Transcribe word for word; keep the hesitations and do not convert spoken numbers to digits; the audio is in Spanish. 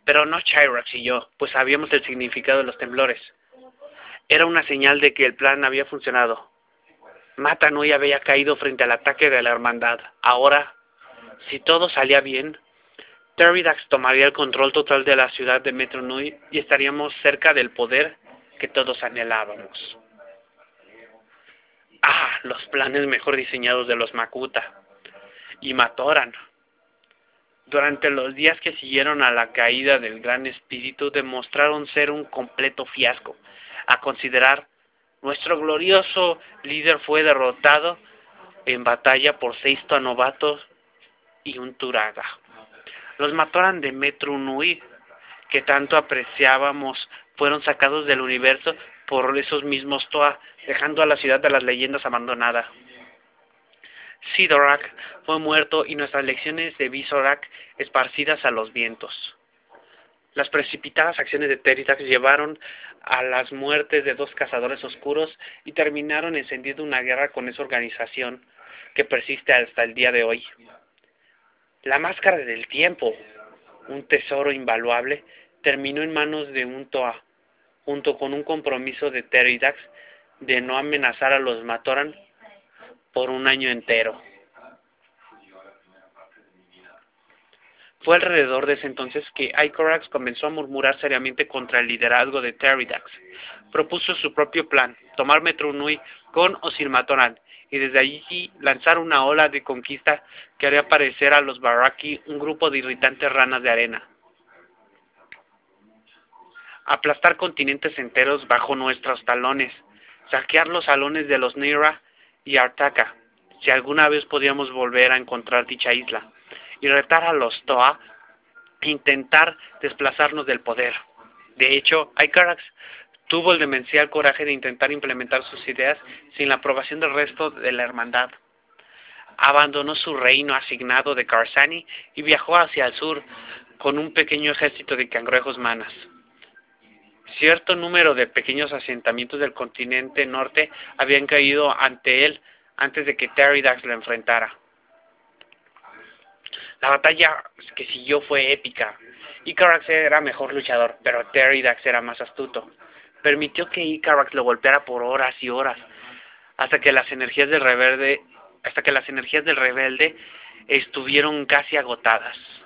Pero no Cyrax y yo, pues sabíamos el significado de los temblores. Era una señal de que el plan había funcionado. Mata Nui había caído frente al ataque de la hermandad. Ahora, si todo salía bien, Teridax tomaría el control total de la ciudad de Metru Nui y estaríamos cerca del poder que todos anhelábamos. Ah, los planes mejor diseñados de los Makuta y Matoran. Durante los días que siguieron a la caída del Gran Espíritu demostraron ser un completo fiasco. A considerar, nuestro glorioso líder fue derrotado en batalla por seis Tanovatos y un Turaga. Los Matoran de Metru Nui, que tanto apreciábamos, fueron sacados del universo por esos mismos Toa, dejando a la ciudad de las leyendas abandonada. Sidorak fue muerto y nuestras lecciones de Visorak esparcidas a los vientos. Las precipitadas acciones de Teridax llevaron a las muertes de dos cazadores oscuros y terminaron encendiendo una guerra con esa organización que persiste hasta el día de hoy. La máscara del tiempo, un tesoro invaluable, terminó en manos de un Toa, junto con un compromiso de Teridax de no amenazar a los Matoran por un año entero. Fue alrededor de ese entonces que Ikorax comenzó a murmurar seriamente contra el liderazgo de Teridax. Propuso su propio plan, tomar Metru Nui con o sin Matoran, y desde allí lanzar una ola de conquista que haría parecer a los Baraki un grupo de irritantes ranas de arena. Aplastar continentes enteros bajo nuestros talones, saquear los salones de los Nira y Artaka, si alguna vez podíamos volver a encontrar dicha isla, y retar a los Toa e intentar desplazarnos del poder. De hecho, Ikorax tuvo el demencial coraje de intentar implementar sus ideas sin la aprobación del resto de la hermandad. Abandonó su reino asignado de Karsani y viajó hacia el sur con un pequeño ejército de cangrejos manas. Cierto número de pequeños asentamientos del continente norte habían caído ante él antes de que Teridax lo enfrentara. La batalla que siguió fue épica. Ikorax era mejor luchador, pero Teridax era más astuto. Permitió que Ikorax lo golpeara por horas y horas, hasta que las energías del rebelde, hasta que las energías del rebelde estuvieron casi agotadas.